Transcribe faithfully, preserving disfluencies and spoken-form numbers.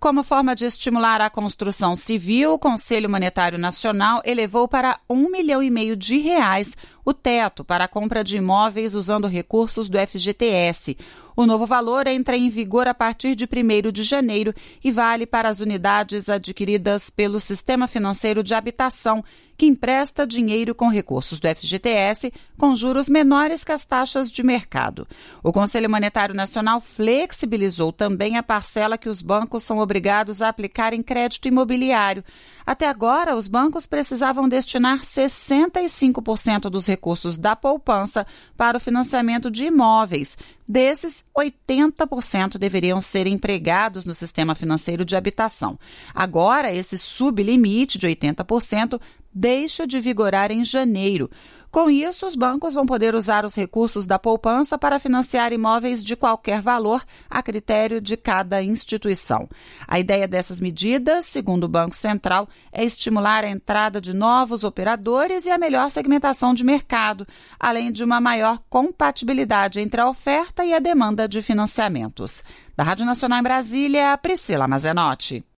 Como forma de estimular a construção civil, o Conselho Monetário Nacional elevou para um milhão e meio de reais o teto para a compra de imóveis usando recursos do F G T S. O novo valor entra em vigor a partir de primeiro de janeiro e vale para as unidades adquiridas pelo Sistema Financeiro de Habitação, que empresta dinheiro com recursos do F G T S com juros menores que as taxas de mercado. O Conselho Monetário Nacional flexibilizou também a parcela que os bancos são obrigados a aplicar em crédito imobiliário. Até agora, os bancos precisavam destinar sessenta e cinco por cento dos recursos da poupança para o financiamento de imóveis. Desses, oitenta por cento deveriam ser empregados no Sistema Financeiro de Habitação. Agora, esse sublimite de oitenta por cento deixa de vigorar em janeiro. Com isso, os bancos vão poder usar os recursos da poupança para financiar imóveis de qualquer valor, a critério de cada instituição. A ideia dessas medidas, segundo o Banco Central, é estimular a entrada de novos operadores e a melhor segmentação de mercado, além de uma maior compatibilidade entre a oferta e a demanda de financiamentos. Da Rádio Nacional em Brasília, Priscila Mazenotti.